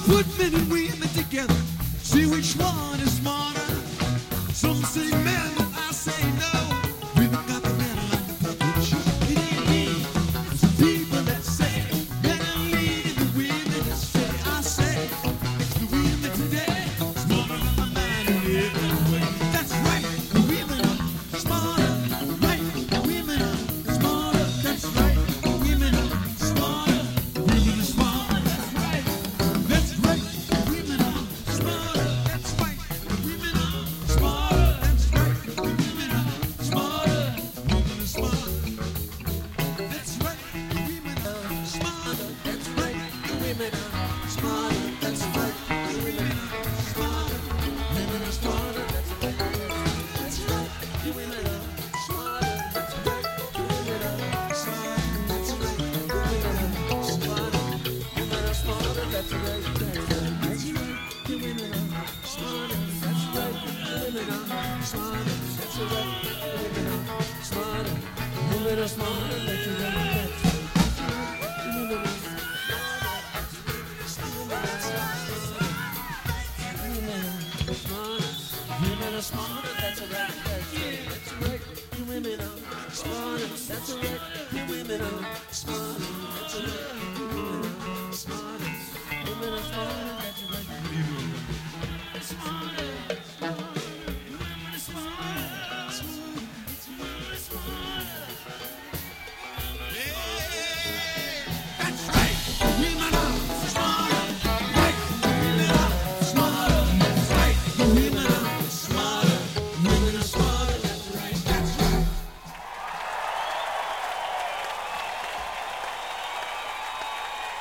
Put men and women together, see which one is smarter. Some say men, but I say no. Women got the men like the puppet show. It ain't me. It's the people that say men are leading the women that say. I say it's the women today smarter than the man in every way. That's right. The women are smarter. Right. The women are smarter. That's right. The women are smarter. The women are smarter. That's right. That's right. The women are smarter. That's right. The women are smarter. That's right. The women are smarter. The women are smarter. That's right. The women are smarter. That's right. The women are smarter. That's right. The women are smarter. Women are smarter. That's right. That's right. The women are smarter. That's right. The women are smarter. That's right. The women are smarter. Women are smarter. That's right. That's right. That's right. The women are smarter. That's right. The women are smarter. That's right. The women are smarter. Women are smarter. That's right. That's right. The women are smarter. Women are smarter. That's right.